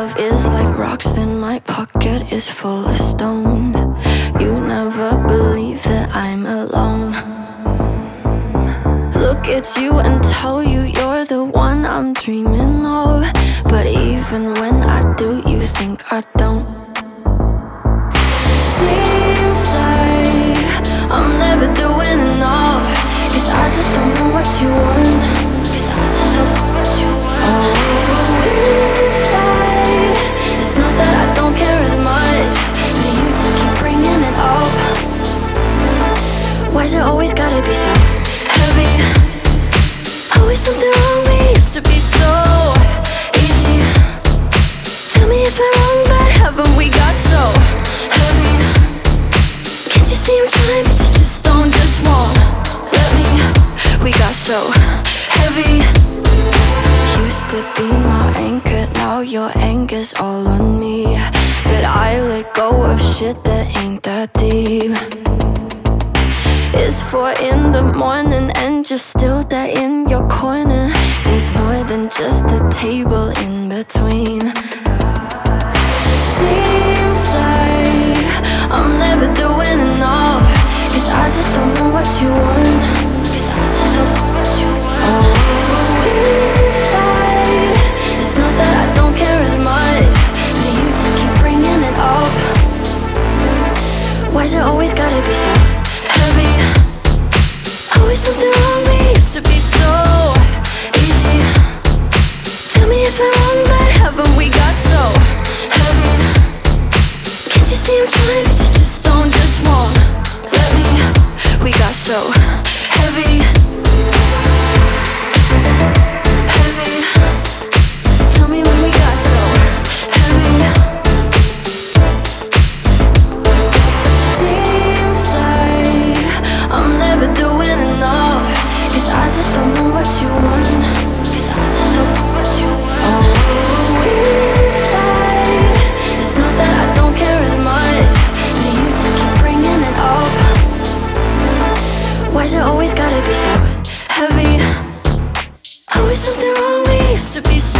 love is like rocks, then my pocket is full of stones. You never believe that I'm alone. Look at you and tell you you're the one I'm dreaming of. But even when I do, you think I don't. Seems like I'm never doing enough, 'cause I just don't know what you want. Oh, we fight. It's not that I don't care as much, but you just keep bringing it up. Why's it always gotta be so heavy? Always something wrong, we used to be so easy. Tell me if I'm wrong, but haven't we got so heavy? Can't you see I'm trying, but you just don't, just won't let me. We got so heavy. Used to be my anchor, now your anger's all on me. But I let go of shit that ain't that deep. It's 4 in the morning and you're still there in your corner. There's more than just a table in between. Seems like I'm never doing enough, 'cause I just don't know what you want. Oh, we fight. It's not that I don't care as much, but you just keep bringing it up. Why's it always gotta be so heavy? Always something wrong, we used to be so easy. Tell me if I'm wrong, but haven't we got so heavy? Can't you see I'm trying, but you just don't, just won't let me. We got so heavy. Heavy. Tell me when we got so heavy. Seems like I'm never doing enough, 'cause I just don't know what you want. Oh, we fight. It's not that I don't care as much, but you just keep bringing it up. Why's it always gotta be so heavy? Always something wrong, we used to be so